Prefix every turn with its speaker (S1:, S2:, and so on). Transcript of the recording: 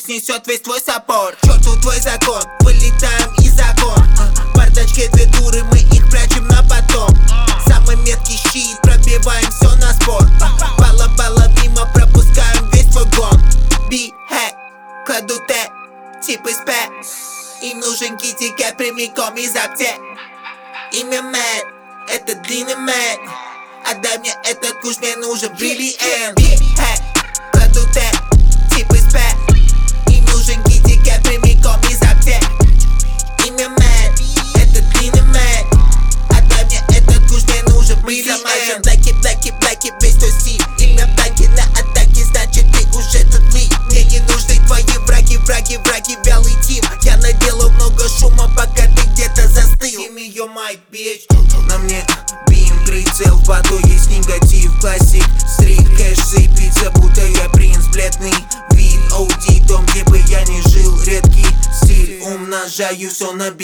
S1: снесет весь твой саппорт. Черту твой закон, вылетаем из окон. Бардачки две дуры, мы их прячем на потом. Самый меткий щит, пробиваем все на спорт. Бала-бала мимо, пропускаем весь твой гон. Би-хэк, кладу Т, типы спэ. Им нужен китикет прямиком из аптек. Имя Мэт, это длинный Мэт. Отдай мне этот куш, мне нужен бриллиант. Би-хэк, кладу Т, типы спэ. Им нужен китикет прямиком из аптек. Имя Мэт, это длинный Мэт. Отдай мне этот куш, мне нужен бриллиант. Блэки, весь твой стиль. Имя Блэки на атаке, значит ты уже тут ли. Мне не нужны твои враги, вялый тим. Я наделал много шума, пока ты где-то застыл. Give me your mic, bitch. На мне бим, прицел, в баду есть негатив. Классик, стрит, кэш, сыпется, будто я принц. Бледный вид, OD, дом, где бы я ни жил. Редкий стиль, умножаю все на бит.